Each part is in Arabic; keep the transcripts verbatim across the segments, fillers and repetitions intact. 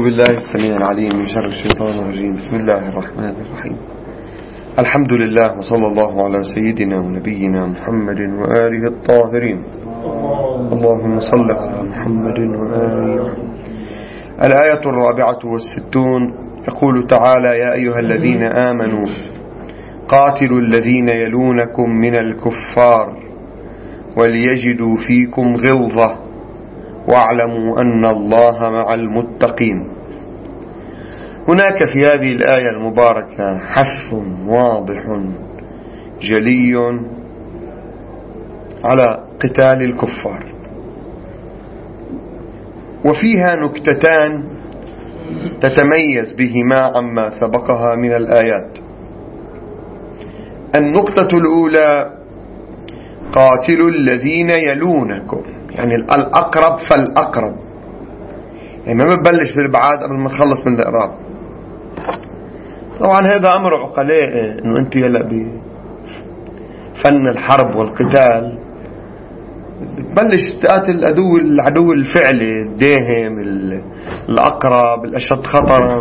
بالله السميع العليم من شر الشيطان الرجيم. بسم الله الرحمن الرحيم. الحمد لله وصلى الله على سيدنا ونبينا محمد وآله الطاهرين. اللهم صل على محمد وآله. الآية الرابعة والستون يقول تعالى: يا أيها الذين آمنوا قاتلوا الذين يلونكم من الكفار وليجدوا فيكم غلظة واعلموا أن الله مع المتقين. هناك في هذه الآية المباركة حث واضح جلي على قتال الكفار، وفيها نكتتان تتميز بهما عما سبقها من الآيات. النقطة الأولى: قاتلوا الذين يلونكم، يعني الأقرب فالأقرب، يعني ما بتبلش بالبعاد قبل ما تخلص من الإقراب. طبعا هذا أمر عقلاء، إنه أنت يلا بفن الحرب والقتال بتبلش تقاتل العدو العدو الفعلي الداهم الأقرب الأشد خطرا.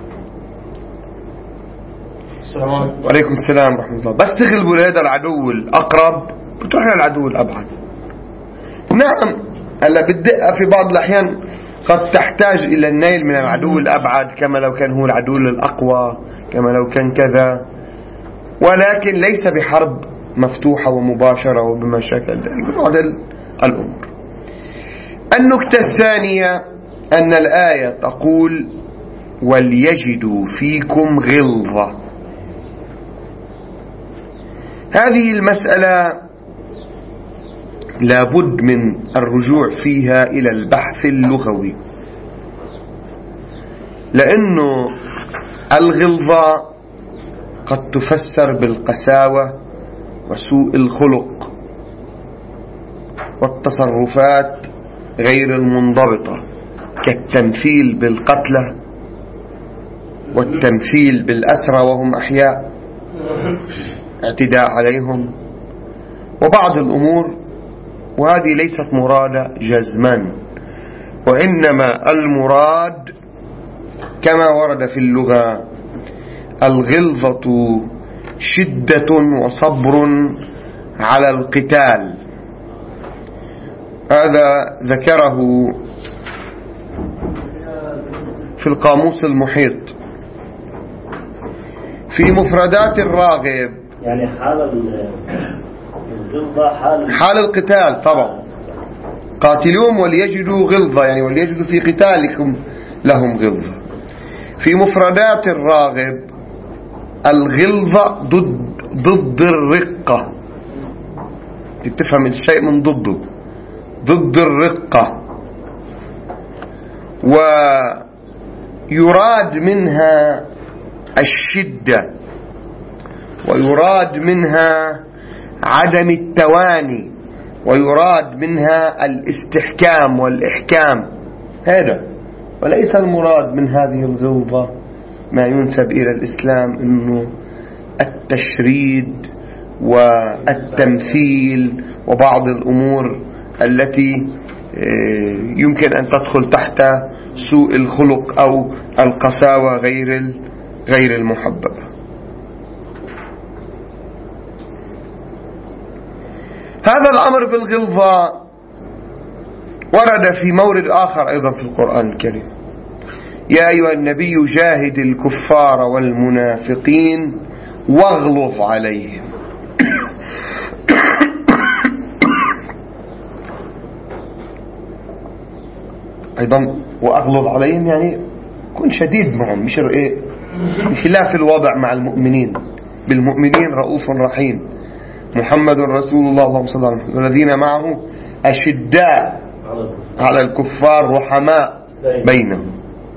السلام عليكم. وعليكم السلام ورحمة الله. بس تغلبوا هذا العدو الأقرب بتروح للعدو الأبعد. نعم، هلا بالدقة في بعض الأحيان قد تحتاج إلى النيل من العدو الأبعد، كما لو كان هو العدو الأقوى، كما لو كان كذا، ولكن ليس بحرب مفتوحة ومباشرة وبمشاكل ذلك بعض الأمور. النكتة الثانية أن الآية تقول: وليجدوا فيكم غلظة. هذه المسألة لابد من الرجوع فيها إلى البحث اللغوي، لأنه الغلظة قد تفسر بالقساوة وسوء الخلق والتصرفات غير المنضبطة، كالتمثيل بالقتلى والتمثيل بالأسرى وهم أحياء، اعتداء عليهم وبعض الأمور، وهذه ليست مرادة جزما، وإنما المراد كما ورد في اللغة: الغلظة شدة وصبر على القتال. هذا ذكره في القاموس المحيط في مفردات الراغب، يعني حال الغلظة حال حال القتال. طبعا قاتلوهم وليجدوا غلظة، يعني وليجدوا في قتالكم لهم غلظة. في مفردات الراغب الغلظة ضد ضد الرقة، تفهم الشيء من ضده، ضد الرقة، ويراد منها الشدة، ويراد منها عدم التواني، ويراد منها الاستحكام والإحكام. هذا وليس المراد من هذه الغلظة ما ينسب إلى الإسلام إنه التشريد والتمثيل وبعض الأمور التي يمكن أن تدخل تحت سوء الخلق أو القساوة غير غير المحببة. هذا الأمر بالغلظة ورد في مورد آخر أيضا في القرآن الكريم: يا أيها النبي جاهد الكفار والمنافقين واغلظ عليهم. أيضا واغلظ عليهم يعني كن شديد معهم، مش إيه بخلاف الوضع مع المؤمنين. بالمؤمنين رؤوف رحيم، محمد رسول الله اللهم صل على محمد والذين معه أشداء على الكفار رحماء بينهم.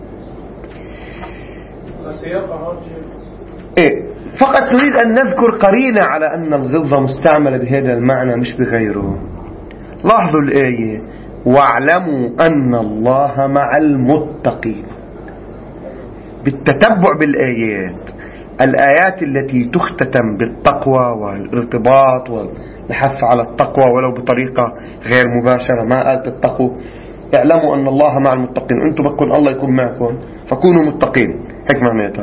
إيه فقط نريد أن نذكر قرينة على أن الغلظة مستعملة بهذا المعنى مش بغيره. لاحظوا الآية: واعلموا أن الله مع المتقين. بالتتبع بالآيات، الآيات التي تختتم بالتقوى والارتباط والحث على التقوى ولو بطريقة غير مباشرة، ما قالت اتقوا اعلموا أن الله مع المتقين، أنتم بكون الله يكون معكم فكونوا متقين، هيك معناتها.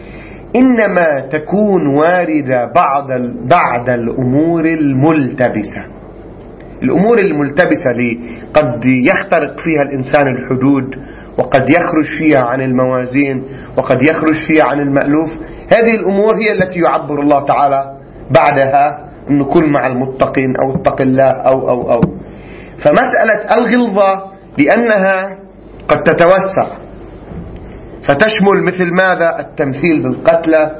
إنما تكون واردة بعض بعد الأمور الملتبسة. الأمور الملتبسة لي قد يخترق فيها الإنسان الحدود، وقد يخرج فيها عن الموازين، وقد يخرج فيها عن المألوف. هذه الأمور هي التي يعبر الله تعالى بعدها أنه كن مع المتقين أو اتق الله أو أو أو فمسألة الغلظة لأنها قد تتوسع فتشمل مثل ماذا؟ التمثيل بالقتلى،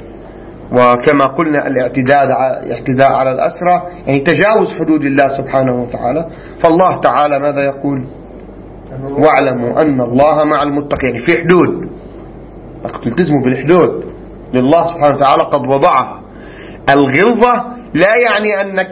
وكما قلنا الاعتداء اعتداء على الأسرى، يعني تجاوز حدود الله سبحانه وتعالى. فالله تعالى ماذا يقول؟ واعلموا أن الله مع المتقين. في حدود، تلتزموا بالحدود لله سبحانه وتعالى قد وضعها. الغلظة لا يعني أنك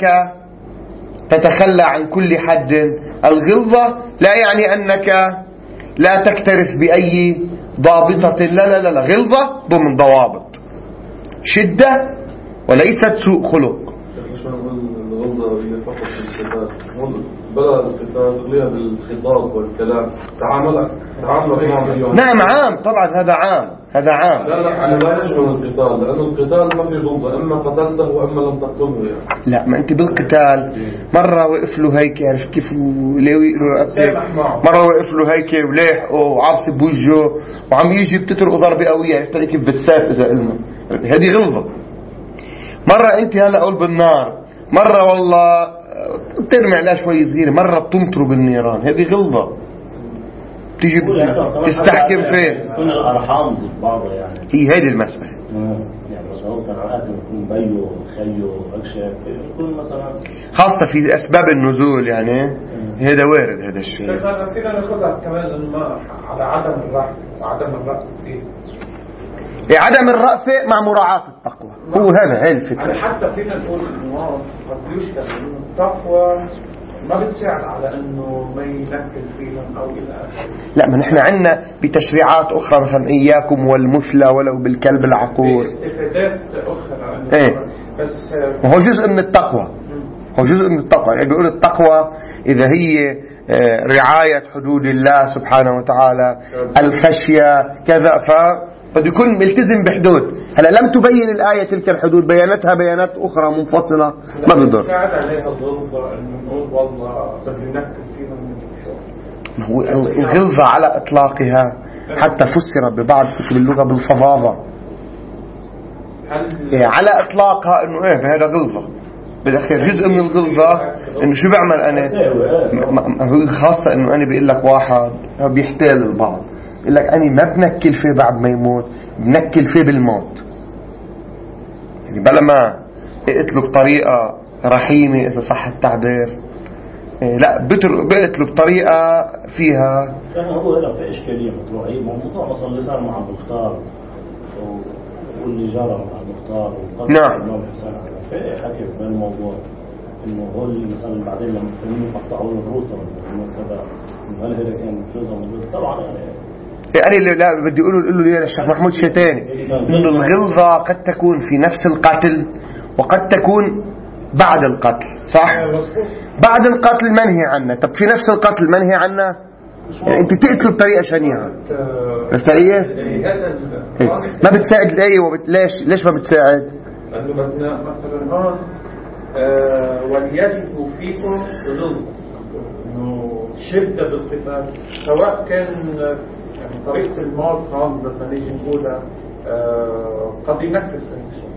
تتخلى عن كل حد، الغلظة لا يعني أنك لا تكترث بأي ضابطة، لا لا لا, لا. غلظة ضمن ضوابط، شدة وليست سوء خلق. الغلظة هي فقط الخطاب، بلا الخطاب خليها بالخطاب والكلام. تعاملك تعاملك مع نعم عام، طبعا هذا عام، هذا عام. لا لا أنا لا يشمل القتال، لأن القتال ما في غلظة، إما قتلته وإما لم تقتله يعني. لا، ما أنت بالقتال مرة وقف له هيك، عرف كيف وليه مرة وقف له هيك وليح وعاصب بوجهه وعم يجي بتترقه ضربة قوية، يفترق كيف بالسيف إذا قلنا، هذه غلظة. مرة أنت هلا قول بالنار، مرة والله ترمي عليها شوي صغيرة، مرة بتمطره بالنيران، هذه غلظة. تيجي تستحكم فين؟ يكون الأرحام ضد بعضها يعني. هي هذه المسألة. يعني مثلا كان عادة يكون بيو خيو أكشف، يكون مثلا خاصة في أسباب النزول يعني هذا وارد هذا الشيء. بس فينا ناخذها كمان إنه على عدم الرأفة، عدم الرأفة فيه. عدم الرأفة مع مراعاة التقوى، هو هذا هي الفكرة. يعني حتى فينا نقول إنه قد يشكل إنه التقوى ما بتساعد على انه ما ينكل فيهم او الى اخره. لا، ما نحن عندنا بتشريعات اخرى مثلا اياكم والمثلى ولو بالكلب العقور، استفادات اخرى. ايه، بس وهو جزء من التقوى، هو جزء من التقوى. يعني بيقول التقوى اذا هي رعاية حدود الله سبحانه وتعالى، الخشية كذا، فقد يكون ملتزم بحدود. هلا لم تبين الآية تلك الحدود، بيانتها بيانات أخرى منفصلة، ما بضر. ساعد عليها الغلظة إنه نقول والله بننكل فيهم من شو. هو الغلظة على إطلاقها حتى فسر ببعض كتب اللغة بالفظاظة، إيه على إطلاقها إنه إيه هذا غلظة. بالأخير جزء من الغلظة إنه شو بعمل أنا، خاصة إنه أنا بيقول لك واحد بيحتال البعض، يقول لك أنا ما بنكل فيه بعد ما يموت، بنكل فيه بالموت. يعني بلا ما اقتله بطريقة رحيمة إذا صح التعبير، إيه لا بقتله بطريقة فيها. كان هو هنا في إشكالية متروعية موضوع مثلا اللي صار مع المختار واللي جرى مع المختار وقتل نعم. الإمام حسين في حكي بين الموضوع إنه هو اللي مثلا بعدين لما كانوا يقطعوا الروس إنه كذا هل هذا كان جزء من طبعا يعني اللي لا بدي أقوله قوله لي الشيخ محمود شيتاني إنه الغلظة قد تكون في نفس القتل وقد تكون بعد القتل، صح؟ بعد القتل منهي عنه. طب في نفس القتل منهي عنه، يعني أنت تقتله بطريقة شنيعة، بس هي ما بتساعد الآية. وبتلاش ليش ما بتساعد؟ لأنه بدنا مثلا هون وليجدوا فيكم غلظة، إنه شدة بالقتال، سواء كان يعني طريقة الموت هون بدنا نيجي نقولها قد ينكل فيه،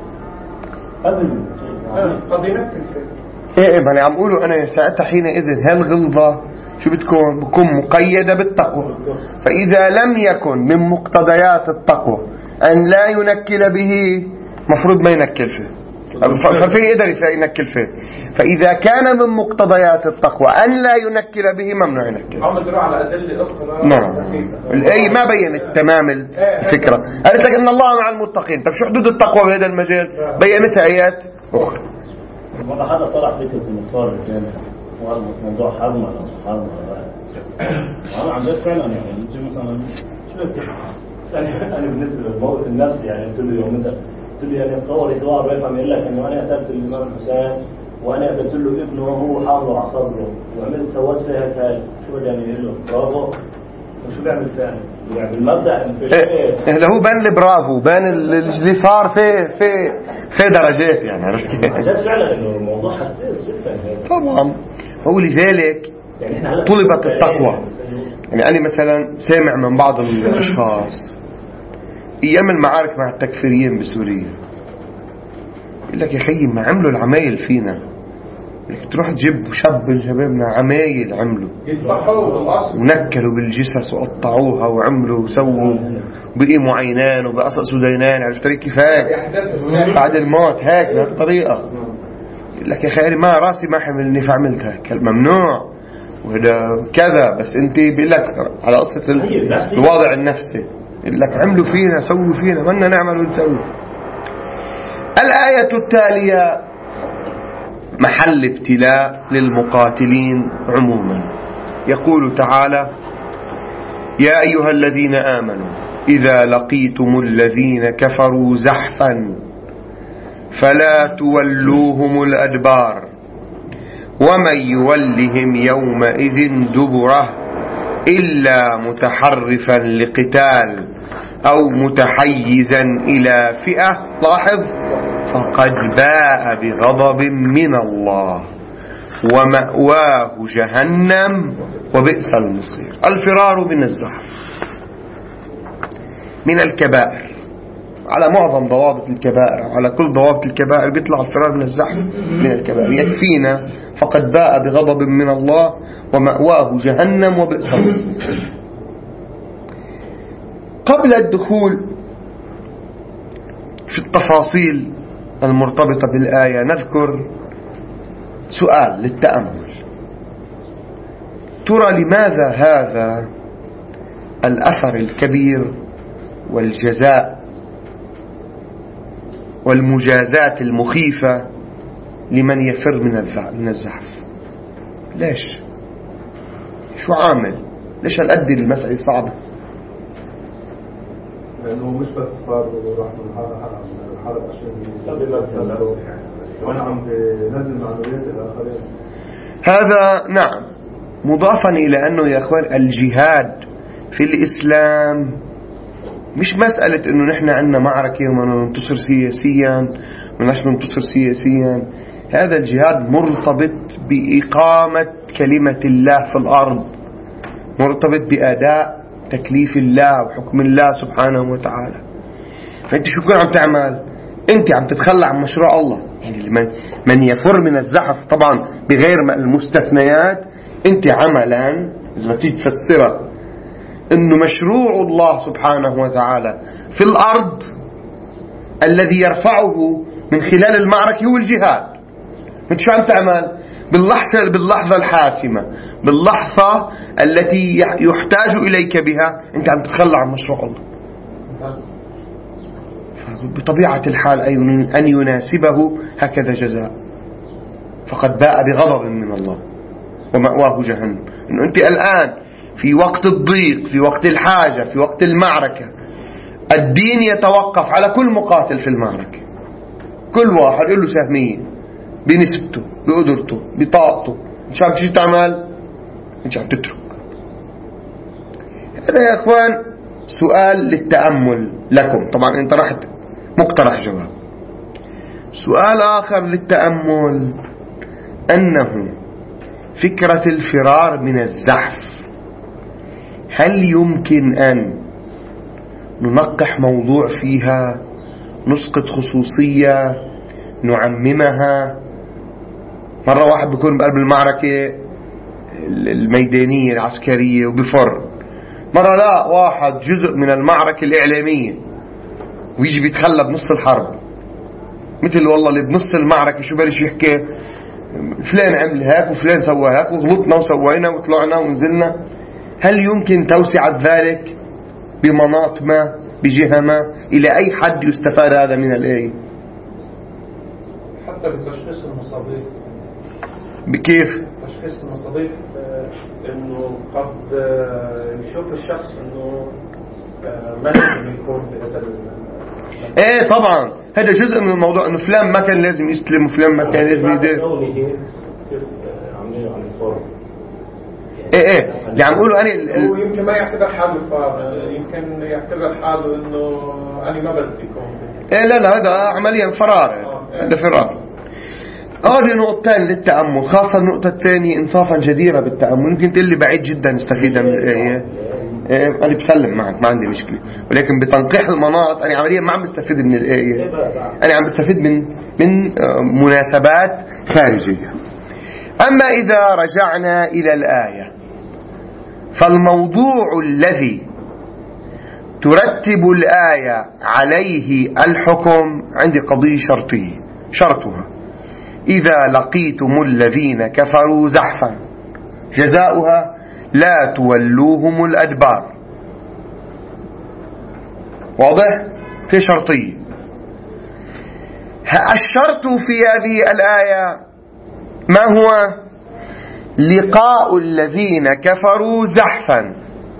قد ينكل فيه. إيه إيه ما أنا عم أقوله أنا ساعتها حينئذ هالغلظة شو بتكون؟ بتكون مقيدة بالتقوى. فإذا لم يكن من مقتضيات التقوى أن لا ينكل به، مفروض ما ينكل فيه، ففي يقدر ينكل فيه. فإذا كان من مقتضيات التقوى أن لا ينكل به، ممنوع ينكل. عم تروح على أدلة أخرى. نعم، الآية ما بينت تمام الفكرة، قالت لك إن الله مع المتقين. طب شو حدود التقوى بهذا المجال؟ بينتها آيات أخرى. مرة هذا طلع فكرة المختار الكامل وهذا موضوع حرمة ولا حرمة أنا عن جد فعلا يعني نجي مثلا شو يعني أنا بالنسبة للموت النفسي يعني قلت له يوم ده قلت له يعني تصور يتوار ويفهم يقول لك إنه أنا قتلت الإمام الحسين وأنا قتلت له ابنه وهو حاضر على صدره وعملت سويت فيها هاي شو بدي أعمل له برافو وشو بيعمل ثاني؟ يعني بالمبدأ إن في شيء اللي هو بان البرافو بان اللي صار في في في درجات يعني عرفت كيف؟ جد فعلا إنه الموضوع حساس جدا. طبعا هو لذلك يعني إحنا طلبت التقوى. يعني أنا مثلا سامع من بعض الأشخاص أيام المعارك مع التكفيريين بسوريا يقول لك يا خيي ما عملوا العمايل فينا، تروح تجيب شاب من شبابنا عمايل عملوا ونكلوا بالجثث وقطعوها وعملوا وسووا بقيموا عينان وبقصصوا دينان، عرفت كيفاش بعد الموت هيك بهالطريقة. يقول لك يا خيي ما راسي ما حملني فعملت هيك، ممنوع وهذا كذا. بس انت بيقول لك على قصة الوضع النفسي يقول لك عملوا فينا سووا فينا بدنا نعمل ونسوي. الآية التالية محل ابتلاء للمقاتلين عموما. يقول تعالى: يا أيها الذين آمنوا إذا لقيتم الذين كفروا زحفا فلا تولوهم الأدبار ومن يولهم يومئذ دبره إلا متحرفا لقتال أو متحيزا إلى فئة، لاحظ، فقد باء بغضب من الله ومأواه جهنم وبئس المصير. الفرار من الزحف من الكبائر على معظم ضوابط الكبائر، على كل ضوابط الكبائر بيطلع الفرار من الزحف من الكبائر. يكفينا فقد باء بغضب من الله ومأواه جهنم وبئس المصير. قبل الدخول في التفاصيل المرتبطة بالآية نذكر سؤال للتأمل. ترى لماذا هذا الأثر الكبير والجزاء والمجازات المخيفة لمن يفر من الزحف؟ ليش؟ شو عامل؟ ليش هالقد المسألة صعبة؟ لأنه مش بس صار راح من الحرب عشان وانا عم بنزل معنويات الآخرين. هذا نعم مضافا إلى أنه يا أخوان الجهاد في الإسلام مش مسألة أنه نحن عندنا معركة وما ننتصر سياسيا ونحن ننتصر سياسيا. هذا الجهاد مرتبط بإقامة كلمة الله في الأرض، مرتبط بأداء تكليف الله وحكم الله سبحانه وتعالى. فأنت شو كنت عم تعمل؟ أنت عم تتخلى عن مشروع الله. يعني من, من يفر من الزحف طبعا بغير المستثنيات، أنت عملا إذا تيجي تفسرها أنه مشروع الله سبحانه وتعالى في الأرض الذي يرفعه من خلال المعركة هو الجهاد. أنت شو عم تعمل؟ باللحظة, باللحظة الحاسمة، باللحظة التي يحتاج إليك بها أنت عم تتخلى عن مشروع الله. بطبيعة الحال أن يناسبه هكذا جزاء. فقد باء بغضب من الله ومأواه جهنم. إنه أنت الآن في وقت الضيق، في وقت الحاجة، في وقت المعركة، الدين يتوقف على كل مقاتل في المعركة. كل واحد يقول له سهمية بنسبته بقدرته بطاقته. انت عم تجي تعمل، انت عم تترك. هذا يا اخوان سؤال للتأمل لكم. طبعا انت رحت مقترح جواب. سؤال آخر للتأمل أنه فكرة الفرار من الزحف، هل يمكن أن ننقح موضوع فيها، نسقط خصوصية، نعممها؟ مرة واحد بيكون بقلب المعركة الميدانية العسكرية وبفر، مرة لا واحد جزء من المعركة الإعلامية ويجي بيتخلى بنص الحرب، مثل والله اللي بنص المعركة شو بلش يحكي فلان عمل هيك وفلان سوى هيك وغلطنا وسوينا وطلعنا ونزلنا. هل يمكن توسعة ذلك بمناط ما بجهة ما؟ إلى أي حد يستفاد هذا من الآية؟ حتى بتشخيص المصابيح. بكيف؟ تشخيص المصابيح إنه قد يشوف الشخص إنه ما لازم يكون بهذا. ايه طبعا هذا جزء من الموضوع، انه فلان ما كان لازم يستلم وفلان ما كان لازم يدير. ايه ايه اللي عم اقوله انا ال... هو يمكن ما يعتبر حاله فار، يمكن يعتبر حاله انه انا ما بدي يكون ايه لا لا هذا عمليا فرار، هذا فرار. هذه نقطتين للتأمل، خاصة النقطة الثانية إنصافا جديرة بالتأمل. ممكن تقول لي بعيد جدا استفيدها من الآية، إيه أنا بسلم معك ما عندي مشكلة، ولكن بتنقيح المناط أنا عمليا ما عم بستفيد من الآية، أنا عم بستفيد من من مناسبات خارجية. أما إذا رجعنا إلى الآية فالموضوع الذي ترتب الآية عليه الحكم عندي قضية شرطية، شرطها إذا لقيتم الذين كفروا زحفا جزاؤها لا تولوهم الأدبار. واضح؟ في شرطية. الشرط في هذه الآية ما هو؟ لقاء الذين كفروا زحفا.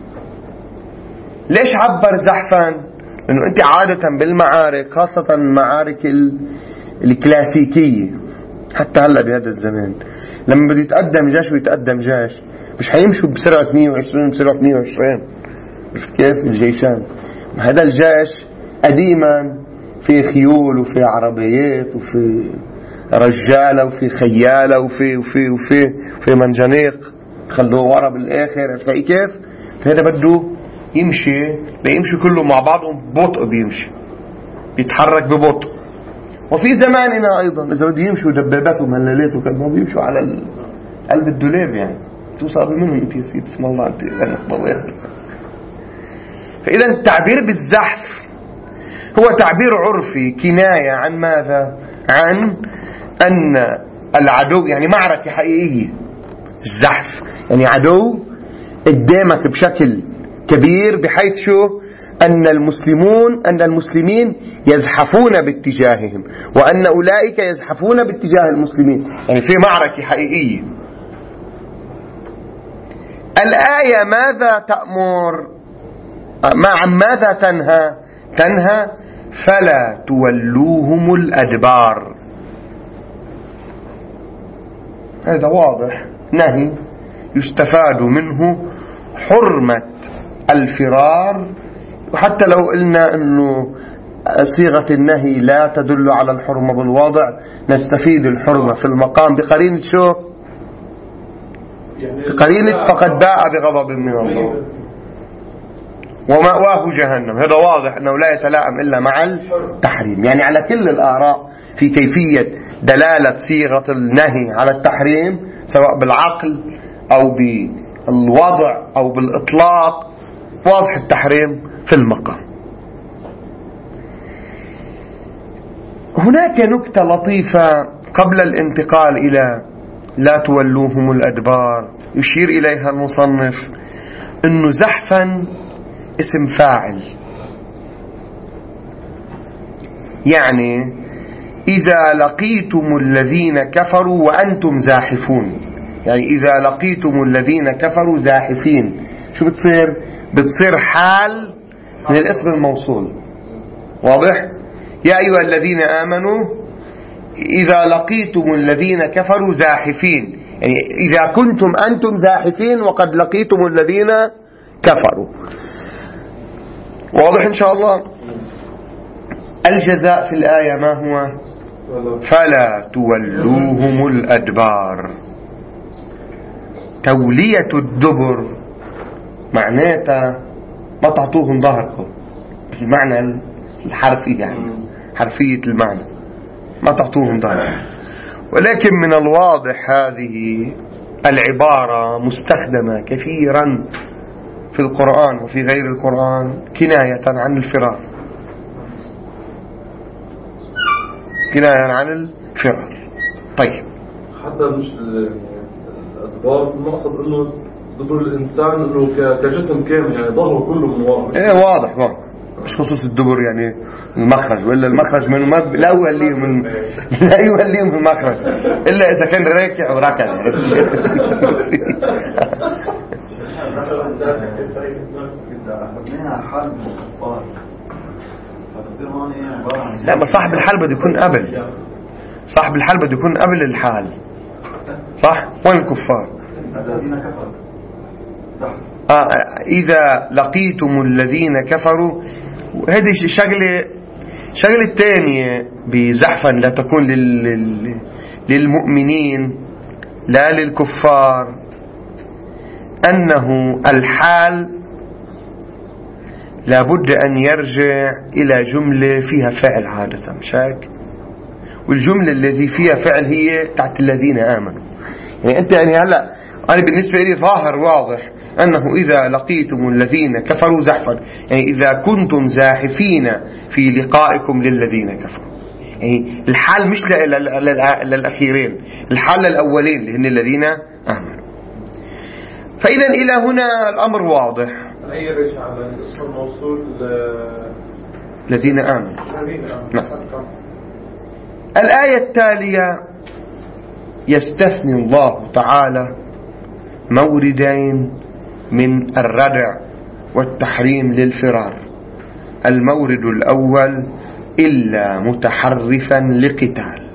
ليش عبر زحفا؟ لأنه أنت عادة بالمعارك، خاصة المعارك الكلاسيكية حتى هلا بهذا الزمان، لما بده يتقدم جيش ويتقدم جيش مش حيمشوا بسرعة مية وعشرين بسرعة مية وعشرين، عرفت كيف؟ الجيشان هذا الجيش قديما في خيول وفي عربيات وفي رجالة وفي خيالة وفي وفي وفي في منجنيق خلوه ورا بالآخر، عرفت كيف؟ فهذا بده يمشي بيمشي كله مع بعضهم ببطء، بيمشي بيتحرك ببطء. وفي زماننا أيضا إذا بده يمشوا دبابات ومهللات وكذا بيمشوا على قلب الدولاب، يعني توصل منهم أنت يا سيدي اسم الله أنت أنا ضوئر. فإذا التعبير بالزحف هو تعبير عرفي كناية عن ماذا؟ عن أن العدو يعني معركة حقيقية. الزحف يعني عدو قدامك بشكل كبير بحيث شو؟ أن المسلمون أن المسلمين يزحفون باتجاههم وأن أولئك يزحفون باتجاه المسلمين، يعني في معركة حقيقية. الآية ماذا تأمر؟ مع ماذا تنهى؟ تنهى فلا تولوهم الأدبار. هذا واضح، نهي يستفاد منه حرمة الفرار. وحتى لو قلنا أنه صيغة النهي لا تدل على الحرمة بالواضع، نستفيد الحرمة في المقام بقرينة شو؟ بقرينة فقد باء بغضب من الله ومأواه جهنم. هذا واضح أنه لا يتلائم إلا مع التحريم. يعني على كل الآراء في كيفية دلالة صيغة النهي على التحريم سواء بالعقل أو بالوضع أو بالإطلاق، واضح التحريم في المقام. هناك نكتة لطيفة قبل الانتقال إلى لا تولوهم الأدبار يشير إليها المصنف، أنه زحفا اسم فاعل، يعني إذا لقيتم الذين كفروا وأنتم زاحفون، يعني إذا لقيتم الذين كفروا زاحفين شو بتصير؟ بتصير حال من الاسم الموصول. واضح؟ يا أيها الذين آمنوا إذا لقيتم الذين كفروا زاحفين، يعني إذا كنتم أنتم زاحفين وقد لقيتم الذين كفروا. واضح إن شاء الله؟ الجزاء في الآية ما هو؟ فلا تولوهم الأدبار. تولية الدبر معناتها ما تعطوهم ظهركم، المعنى الحرفي يعني حرفية المعنى ما تعطوهم ظهركم. ولكن من الواضح هذه العبارة مستخدمة كثيرا في القرآن وفي غير القرآن كناية عن الفرار، كناية عن الفرار. طيب حتى مش الأدبار المقصد إنه دبر الإنسان إنه كجسم كامل، يعني ظهره كله من ورا. إيه واضح واضح، مش خصوص الدبر يعني المخرج، ولا المخرج من ما لا يوليهم من لا يوليهم المخرج إلا إذا كان راكع وركع. لا ما صاحب الحال بده يكون قبل، صاحب الحال بده يكون قبل الحال، صح؟ وين الكفار؟ الذين كفروا آه إذا لقيتم الذين كفروا، هذه شغلة شغلة تانية بزحفا لا تكون لل... للمؤمنين لا للكفار، أنه الحال لابد أن يرجع إلى جملة فيها فعل عادة، مش هيك؟ والجملة التي فيها فعل هي تحت الذين آمنوا. يعني أنت يعني هلأ أنا بالنسبة لي ظاهر واضح أنه إذا لقيتم الذين كفروا زحفا، يعني إذا كنتم زاحفين في لقائكم للذين كفروا، يعني الحال مش للأخيرين، الحال للأولين اللي هن الذين آمنوا. فإذا إلى هنا الأمر واضح. يرجع على الاسم الموصول الذين آمنوا. نعم. الآية التالية يستثني الله تعالى موردين من الردع والتحريم للفرار. المورد الأول إلا متحرفا لقتال.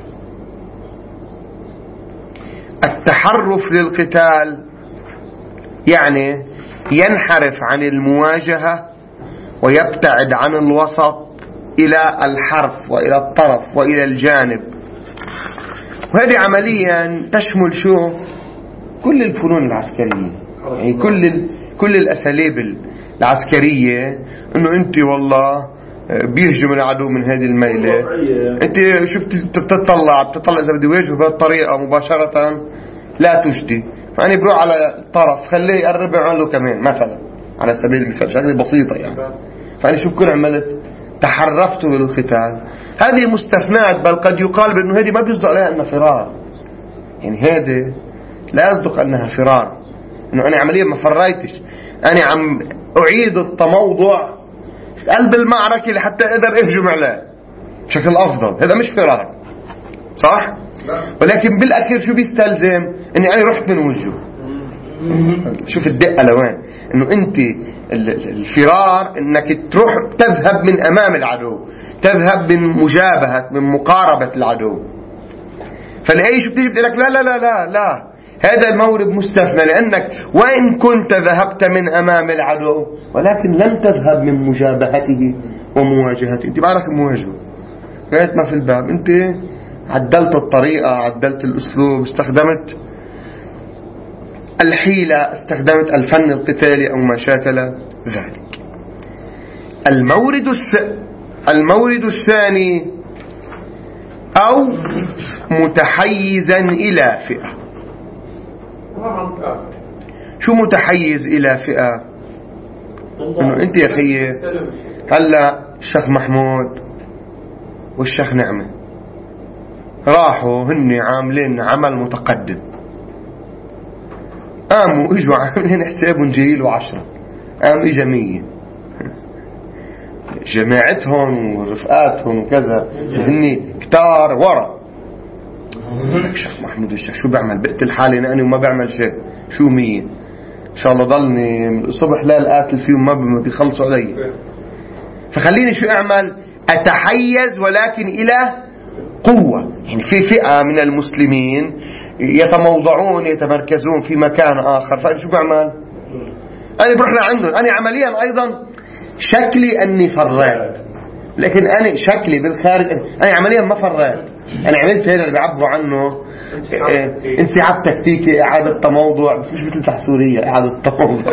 التحرف للقتال يعني ينحرف عن المواجهة ويبتعد عن الوسط إلى الحرف وإلى الطرف وإلى الجانب. وهذه عمليا تشمل شو؟ كل الفنون العسكرية، يعني كل ال... كل الأساليب العسكرية. إنه أنت والله بيهجم العدو من هذه الميلة، أنت شو بتطلع بتطلع إذا بدي واجهه بهالطريقة مباشرة لا تجدي، فأنا بروح على الطرف خليه يقرب له كمان مثلا، على سبيل المثال شغلة بسيطة يعني. فأنا شو بكون عملت؟ تحرفت بالقتال. هذه مستثنات، بل قد يقال بأنه هذه ما بيصدق عليها أنها فرار، يعني هذه لا يصدق أنها فرار، إنه أنا عمليا ما فريتش، أنا عم أعيد التموضع في قلب المعركة لحتى أقدر أهجم عليه بشكل أفضل. هذا مش فرار، صح؟ ولكن بالأخير شو بيستلزم؟ إني أنا رحت من وجهه. شوف الدقة لوين، إنه أنت الفرار إنك تروح تذهب من أمام العدو، تذهب من مجابهة من مقاربة العدو. فالآية شو بتيجي بتقول لك لا لا لا لا لا، هذا المورد مستثنى، لأنك وإن كنت ذهبت من أمام العدو ولكن لم تذهب من مجابهته ومواجهته. أنت بعرف المواجهة غاية ما في الباب، أنت عدلت الطريقة، عدلت الأسلوب، استخدمت الحيلة، استخدمت الفن القتالي أو ما شاكل ذلك. المورد الس... المورد الثاني أو متحيزا إلى فئة. شو متحيز إلى فئة؟ إنه أنت يا أخي هلا الشيخ محمود والشيخ نعمة راحوا هن عاملين عمل متقدم، قاموا اجوا عاملين حسابهم جايله عشرة، قام اجا مية، جماعتهم ورفقاتهم وكذا هن كتار ورا. الشيخ محمود الشيخ شو بعمل؟ بقتل حالي أنا وما بعمل شيء، شو مية إن شاء الله ضلني الصبح لا القاتل فيهم ما بيخلصوا علي. فخليني شو أعمل؟ أتحيز ولكن إلى قوة. يعني في فئة من المسلمين يتموضعون يتمركزون في مكان آخر، فأنا شو بعمل؟ أنا بروح لعندهم. أنا عمليا أيضا شكلي أني فريت، لكن أنا شكلي بالخارج أنا عمليا ما فريت، أنا عملت هذا اللي بيعبروا عنه انسحاب تكتيكي، إعادة تموضع، بس مش مثل تحسورية إعادة تموضع.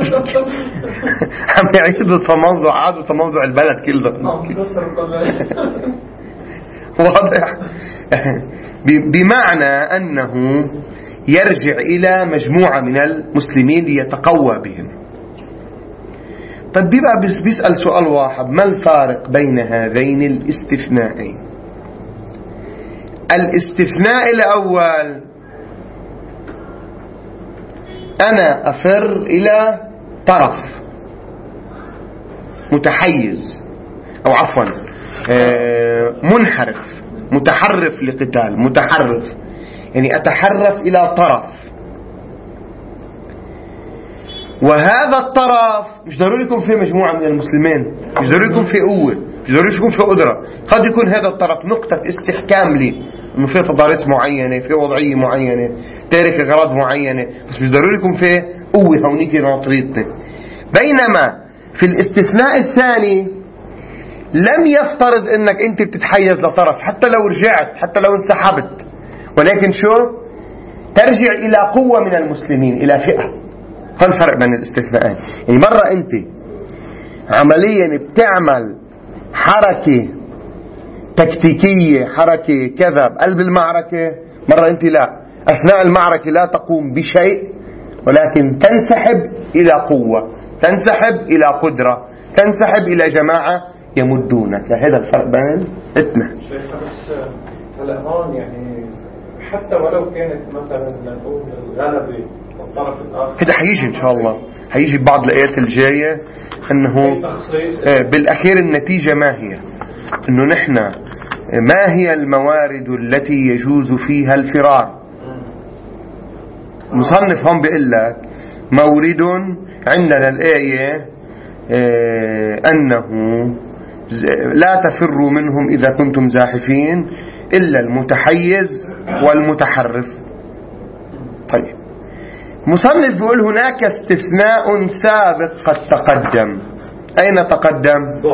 عم يعيدوا تموضع، إعادة تموضع البلد كله. واضح؟ بمعنى أنه يرجع إلى مجموعة من المسلمين ليتقوى بهم. طيب بيبقى بيسأل سؤال واحد، ما الفارق بين هذين الاستثنائين؟ الاستثناء الأول أنا أفر إلى طرف متحيز أو عفوا منحرف، متحرف لقتال، متحرف يعني أتحرف إلى طرف، وهذا الطرف مش ضروري يكون فيه مجموعة من المسلمين، مش ضروري يكون فيه قوة، مش ضروري يكون فيه قدرة، قد يكون هذا الطرف نقطة استحكام لي إنه في تضاريس معينة، في وضعية معينة، تارك أغراض معينة، بس مش ضروري يكون في قوة هونيك ناطريتك. بينما في الاستثناء الثاني لم يفترض انك انت بتتحيز لطرف، حتى لو رجعت، حتى لو انسحبت، ولكن شو ترجع الى قوة من المسلمين، الى فئة. هذا الفرق بين الاستثناءات. يعني مرة انت عمليا بتعمل حركة تكتيكية، حركة كذا بقلب المعركة، مرة انت لا، اثناء المعركة لا تقوم بشيء، ولكن تنسحب الى قوة، تنسحب الى قدرة، تنسحب الى جماعة يمدونك. هذا الفرق بين الاثنين. شيخ بس هلا هون يعني حتى ولو كانت مثلا نقول الغلبة والطرف الآخر، هذا حيجي إن شاء الله، حيجي بعض الآيات الجاية أنه بالأخير النتيجة ما هي، أنه نحن ما هي الموارد التي يجوز فيها الفرار. مصنف هم بيقول لك مورد عندنا الآية أنه لا تفروا منهم إذا كنتم زاحفين إلا المتحيز والمتحرف. طيب مصنف بيقول هناك استثناء سابق قد تقدم. أين تقدم؟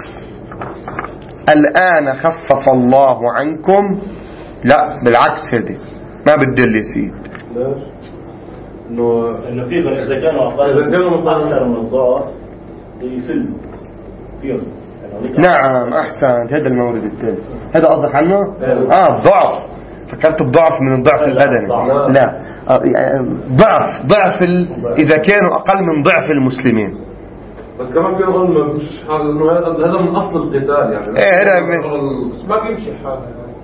الآن خفف الله عنكم. لا بالعكس، هذه ما بدل يسيد. ليش؟ إنه إنه في إذا كانوا أقل أكثر من الضعف يفلوا فيهم. نعم أحسن، هذا المورد الثاني، هذا قصدك عنه؟ آه ضعف، فكرت بضعف من الضعف البدني. لا آه يعني ضعف ضعف ال... إذا كانوا أقل من ضعف المسلمين. بس كمان في نقول مش إنه هذا هذا من أصل القتال يعني. إيه هذا من... بس ما بيمشي حالها.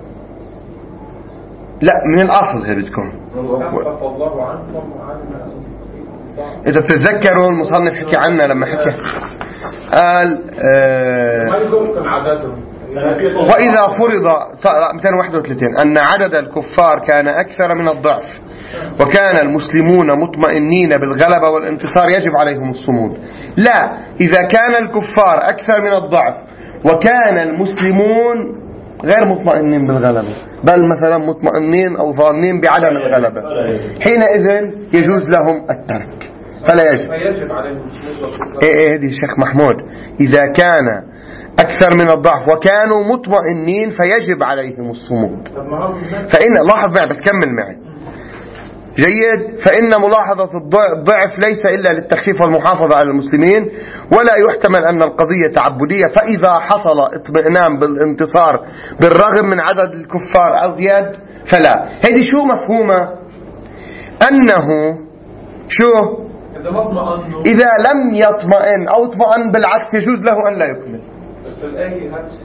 لا من الأصل هذا بتكون. خفف الله عنكم وعنا. إذا تتذكروا المصنف حكي عنه لما حكي قال آه ما يمكن عددهم. وإذا فرض مئتين وواحد وثلاثين أن عدد الكفار كان أكثر من الضعف وكان المسلمون مطمئنين بالغلبة والانتصار يجب عليهم الصمود. لا، إذا كان الكفار أكثر من الضعف وكان المسلمون غير مطمئنين بالغلبة، بل مثلا مطمئنين أو ظانين بعدم الغلبة، حينئذ يجوز لهم الترك، فلا يجب. يجب عليهم الصمود. إيه إيه دي شيخ محمود، إذا كان أكثر من الضعف وكانوا مطمئنين فيجب عليهم الصمود. فإن لاحظ معي بس كمل معي جيد. فإن ملاحظة الضعف ليس إلا للتخفيف والمحافظة على المسلمين، ولا يحتمل أن القضية تعبدية. فإذا حصل اطمئنان بالانتصار بالرغم من عدد الكفار أزيد فلا. هذه شو مفهومة؟ أنه شو إذا لم يطمئن أو اطمئن بالعكس يجوز له أن لا يكمل. بس الآية هكس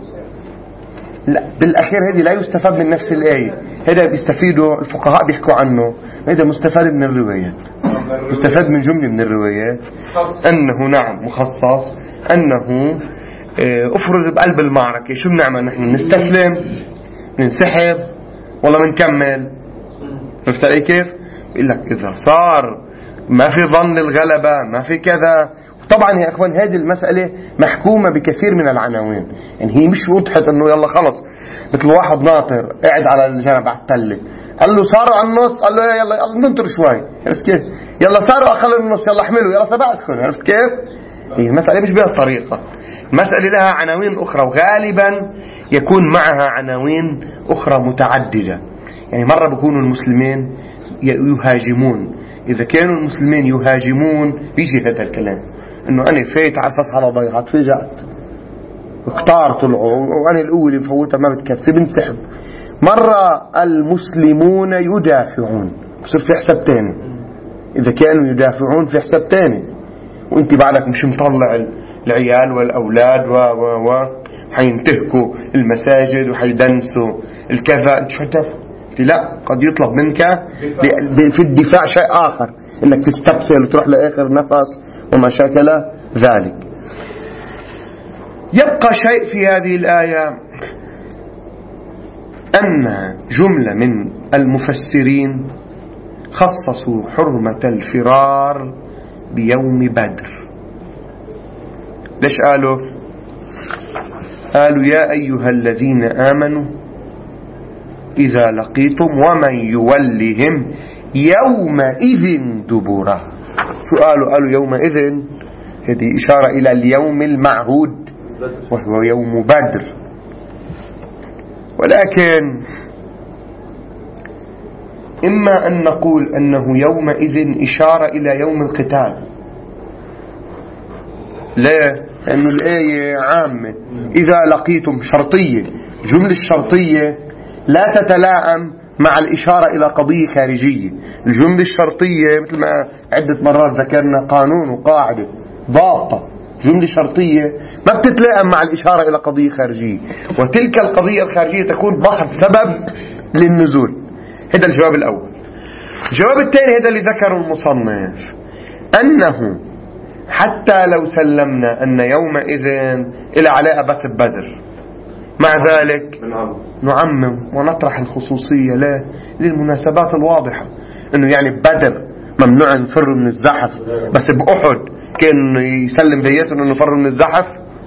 لا بالأخير هذه لا يستفاد من نفس الآية، هذا بيستفيدوا الفقهاء بيحكوا عنه، هذا مستفاد من الروايات، مستفاد من جملة من الروايات أنه نعم مخصص، أنه أفرض بقلب المعركة شو بنعمل نحن؟ نستسلم، ننسحب، والله منكمل. عرفت علي كيف؟ بيقول لك إذا صار ما في ظن الغلبة، ما في كذا. طبعا يا اخوان هذه المسألة محكومة بكثير من العناوين، يعني هي مش وضحت انه يلا خلص مثل واحد ناطر قاعد على الجنب على التلة قال له صاروا على النص، قال له يلا يلا ننطر شوي، عرفت كيف؟ يلا صاروا اقل من النص، يلا احملوا، يلا سبقتكم، عرفت كيف؟ هي المسألة مش بهالطريقة، المسألة لها عناوين اخرى، وغالبا يكون معها عناوين اخرى متعددة. يعني مرة بيكونوا المسلمين يهاجمون، اذا كانوا المسلمين يهاجمون بيجي هذا الكلام انه انا فايت على اساس على ضيعت، فجأت كتار طلعوا وانا القوه اللي مفوتها ما بتكفي بنسحب. مره المسلمون يدافعون، بصير في حساب تاني، اذا كانوا يدافعون في حساب تاني، وانت بعدك مش مطلع العيال والاولاد و و و حينتهكوا المساجد وحيدنسوا الكذا، انت شو هتفهم؟ لا، قد يطلب منك في الدفاع شيء اخر، انك تستبسل وتروح لاخر نفس وما شاكل ذلك. يبقى شيء في هذه الآية أن جملة من المفسرين خصصوا حرمة الفرار بيوم بدر. ليش قالوا؟ قالوا يا أيها الذين آمنوا إذا لقيتم ومن يولهم يومئذ دبره. شو قالوا؟ قالوا يومئذ، هذه إشارة إلى اليوم المعهود وهو يوم بدر. ولكن إما أن نقول أنه يومئذ إشارة إلى يوم القتال. لا، لأن الآية عامة. إذا لقيتم شرطية، جملة الشرطية لا تتلائم مع الإشارة إلى قضية خارجية. الجملة الشرطية مثل ما عدة مرات ذكرنا قانون وقاعدة ضابطة، جملة شرطية ما بتتلائم مع الإشارة إلى قضية خارجية، وتلك القضية الخارجية تكون ضعف سبب للنزول. هذا الجواب الأول. الجواب الثاني هذا اللي ذكره المصنف، أنه حتى لو سلمنا أن يومئذ إلى علاقة بس ببدر، مع ذلك نعمم ونطرح الخصوصية لا للمناسبات الواضحة، أنه يعني بدر ممنوع نفر من الزحف، بس بأحد كان يسلم ديته أنه نفر من الزحف.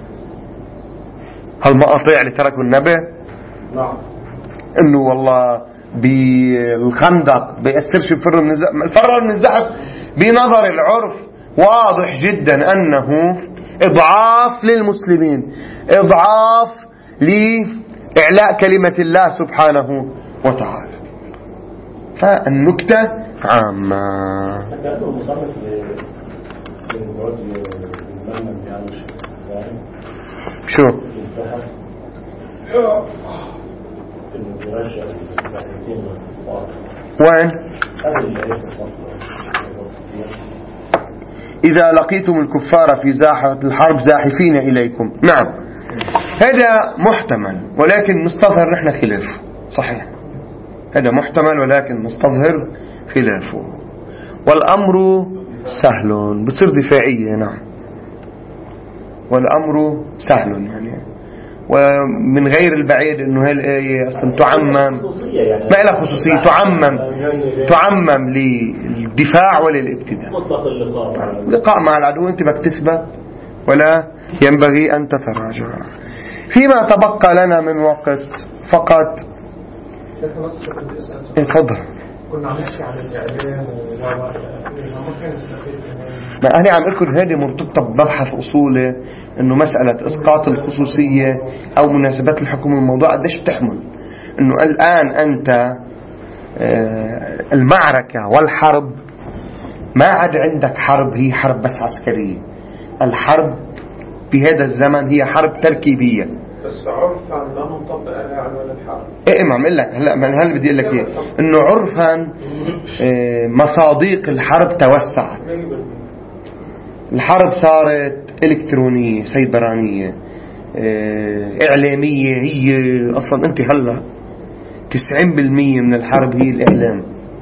هالمقاطع اللي تركوا النبي، نعم، أنه والله بالخندق بيأثرش بفر من الزحف. الفر من الزحف بنظر العرف واضح جدا أنه إضعاف للمسلمين، إضعاف لإعلاء كلمة الله سبحانه وتعالى. فالنكتة عامة. شو وين؟ إذا لقيتم الكفار في زاحة الحرب زاحفين إليكم. نعم، هذا محتمل ولكن نستظهر نحن خلافه. صحيح، هذا محتمل ولكن نستظهر خلافه. والأمر سهل، بتصير دفاعية. نعم، والأمر سهل يعني، ومن غير البعيد انه هالآية اصلا تعمم، ما لها خصوصية، تعمم تعمم للدفاع وللابتداء. مطلق اللقاء لقاء مع العدو انت بدك تثبت ولا ينبغي ان تتراجع. فيما تبقى لنا من وقت فقط، اتفضل. كنا عم نحكي عن الإعلام ما أنا عم أذكر هذه مرتبطة بمبحث أصولي، إنه مسألة إسقاط الخصوصية أو مناسبات الحكم الموضوع قديش بتحمل. إنه الآن أنت المعركة والحرب ما عاد عندك حرب هي حرب بس عسكرية. الحرب بهذا الزمن هي حرب تركيبية. بس عرفا لا منطبق على عنوان الحرب. ايه ما عم اقول لك هلا، ما هلا بدي اقول لك ايه، انه عرفا مصادق الحرب توسعت. الحرب صارت الكترونيه، سيبرانيه، اعلاميه. هي اصلا انت هلا تسعين بالمية من الحرب هي الاعلام.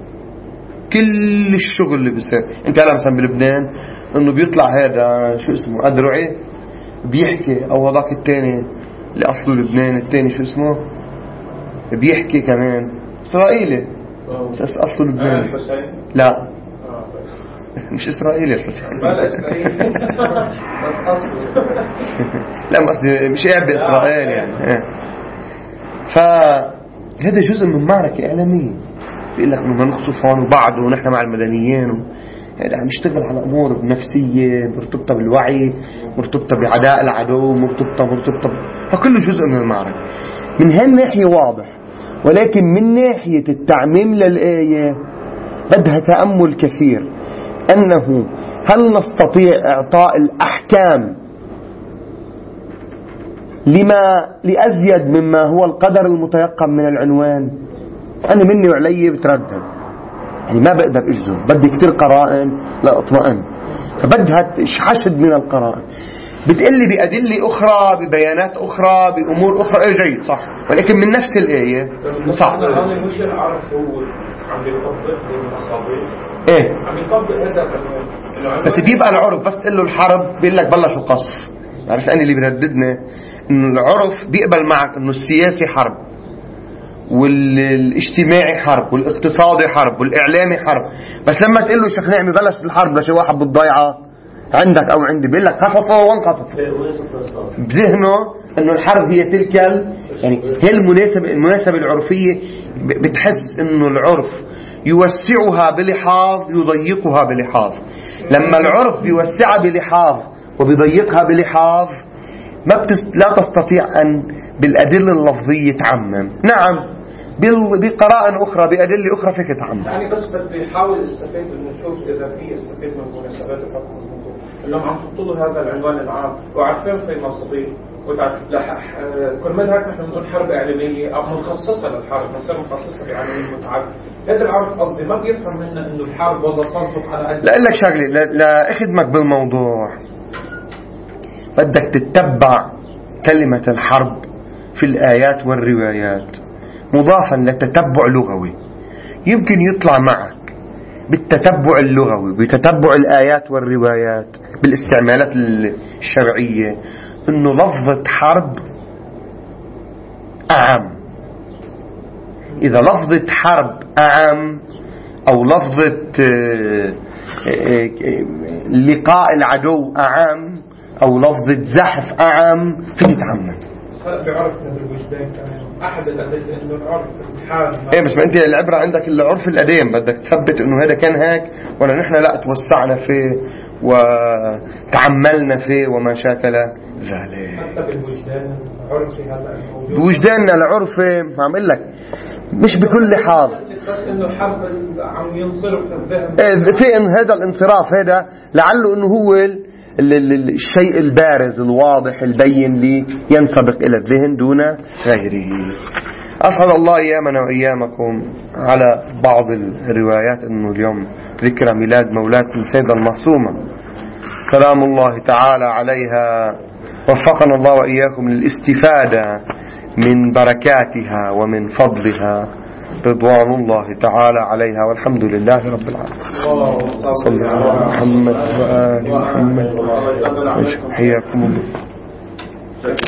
كل الشغل اللي بيصير، انت هلا مثلا بلبنان انه بيطلع هذا شو اسمه أدرعي بيحكي، او هذاك الثاني اللي اصله لبنان الثاني شو اسمه بيحكي كمان اسرائيلي بس اصله لبناني. لا مش اسرائيلي الحسين بس اصله لا قصدي مش قاعد باسرائيل يعني. فهذا جزء من معركة إعلامية، بيقول لك انه نخصف هون وبعض ونحن مع المدنيين و... يعني عم يشتغل على امور نفسيه مرتبطه بالوعي، مرتبطه بعداء العدو، مرتبطه مرتبطه فكله جزء من المعركه. من هالناحيه واضح، ولكن من ناحيه التعميم للايه بدها تامل كثير. انه هل نستطيع اعطاء الاحكام لما لازيد مما هو القدر المتيقن من العنوان؟ انا مني وعلي بتردد، يعني ما بقدر اجزم، بدي كتير قرائن لا اطمئن، فبدها حشد من القرائن. بتقلي بأدلة أخرى، ببيانات أخرى، بأمور أخرى. إيه جيد صح، ولكن من نفس الآية صح. أنا مش العرف هو عم يطبق المصابيح، إيه عم يطبق هذا العنوان. بس بيبقى العرف بس تقول له الحرب بيقول لك بلشوا قصف. عارف أنا اللي بيرددنا إنه العرف بيقبل معك إنه السياسي حرب، والاجتماعي حرب، والاقتصادي حرب، والاعلامي حرب. بس لما تقول له شيخ نعمي بلش بالحرب لشي واحد بالضيعه، عندك أو عندي بيقول لك خففوا وانقصفوا بذهنه أنه الحرب هي تلك يعني هي المناسبة المناسبة العرفية. بتحس أنه العرف يوسعها بلحاظ يضيقها بلحاظ. لما العرف بيوسعها بلحاظ وبيضيقها بلحاظ ما بتس... لا تستطيع أن بالأدلة اللفظية تعمم. نعم بقراءة أخرى بأدلة أخرى فيك تعمم. يعني بس بدي أحاول استفيد إنه نشوف إذا في استفيد من مناسبات الحكم الموضوع إنهم عم يحطوا له هذا العنوان العام وعارفين في مصادر وتعرف كل ما هيك نحن بنقول حرب إعلامية أو مخصصة للحرب نصير مخصصة بعناوين متعددة. هذا العرف قصدي ما بيفهم منا إنه الحرب والله تنطق على قد. لا لك شغلة لا, لا أخدمك بالموضوع. بدك تتبع كلمة الحرب في الآيات والروايات مضافا لتتبع لغوي. يمكن يطلع معك بالتتبع اللغوي بتتبع الآيات والروايات بالاستعمالات الشرعية إنه لفظة حرب أعم. إذا لفظة حرب أعم أو لفظة لقاء العدو أعم أو لفظة زحف أعم فيك تعمم. بعرفنا بالوجدان كمان أحد الأدلة إنه العرف الحال. إيه بس ما أنت العبرة عندك العرف القديم بدك تثبت إنه هذا كان هيك ولا نحن لا توسعنا فيه وتعملنا فيه وما شاكل ذلك. حتى بالوجدان عرفي هذا الموجود. بوجداننا العرف عم أقول لك مش بكل حال. بس إنه الحرب عم ينصرف في الذهن. إيه في إن هذا الانصراف هذا لعله إنه هو الشيء البارز الواضح البين لي ينسبق إلى الذهن دون غيره. أسعد الله أيامنا وأيامكم على بعض الروايات أنه اليوم ذكرى ميلاد مولاتنا السيدة المعصومة سلام الله تعالى عليها. وفقنا الله وإياكم للاستفادة من بركاتها ومن فضلها رضوان الله تعالى عليها والحمد لله رب العالمين. صلى الله على محمد وآل محمد. حياكم الله.